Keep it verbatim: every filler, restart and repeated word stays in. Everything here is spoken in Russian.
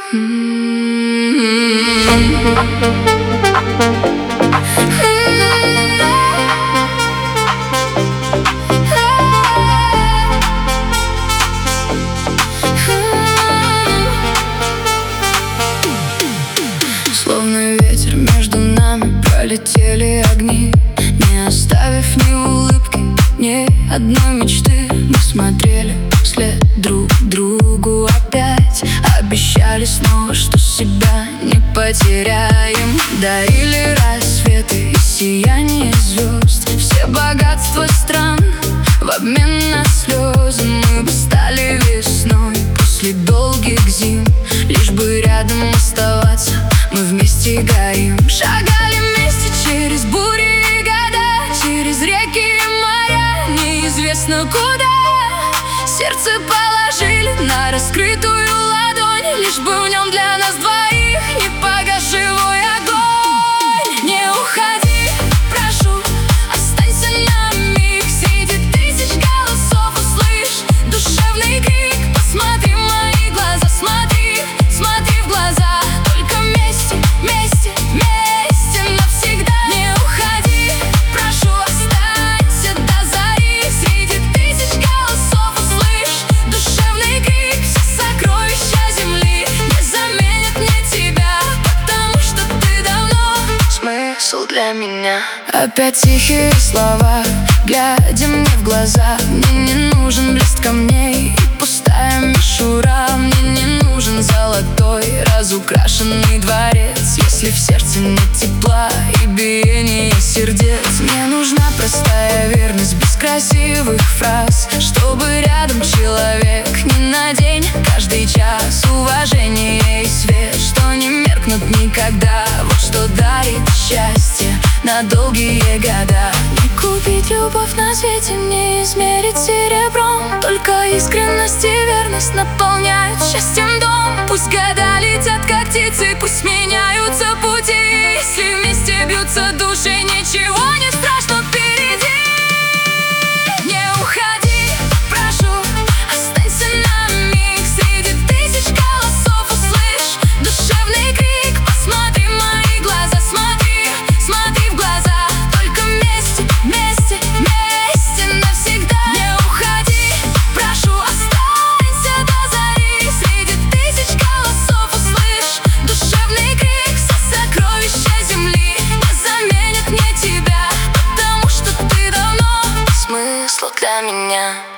Словно ветер между нами пролетели огни, не оставив ни улыбки, ни одной мечты. Мы смотрели вслед друг другу опять, обещали снова, что себя не потеряем. Дарили рассветы и сияние звезд, все богатства стран в обмен на слезы. Мы бы стали весной после долгих зим, лишь бы рядом оставаться, мы вместе горим. Шагали вместе через бури и года, через реки и моря, неизвестно куда. Сердце положили на раскрытую ладонь, лишь бы в нем для нас двоих не погас живой огонь. Не уходи, прошу, останься на миг среди тысяч голосов. Услышь душевный крик, посмотри в мои глаза, смотри, смотри в глаза. Только вместе, вместе, вместе навсегда. Не уходи, прошу, останься до зари среди тысяч голосов. Услышь душевный крик, все сокровища земли не заменят мне тебя, потому что ты давно смысл для меня. Опять тихие слова, глядя мне в глаза. Мне не нужен блеск камней и пустая мишура. Мне не нужен золотой разукрашенный дворец, если в сердце нет тепла и биения сердец. Мне нужна простая верность без красивых фраз, чтобы рядом человек не на день, каждый час. Уважение и свет, что не меркнут никогда. Вот что дарит счастье на долгие года. Не купить любовь на свете, не измерить серебром. Только искренность и верность наполняют счастьем дом. Пусть года летят как птицы, пусть меняются пути. Если вместе бьются души, ничего не страшно впереди. Не уходи, прошу, останься на миг среди тысяч голосов. Услышь душевный крик, посмотри в мои глаза, смотри, смотри в глаза. Только вместе, вместе, вместе навсегда. Не уходи, прошу, останься до зари среди тысяч голосов. Услышь душевный крик, все сокровища земли не заменят мне тебя, потому что ты давно смысл для меня.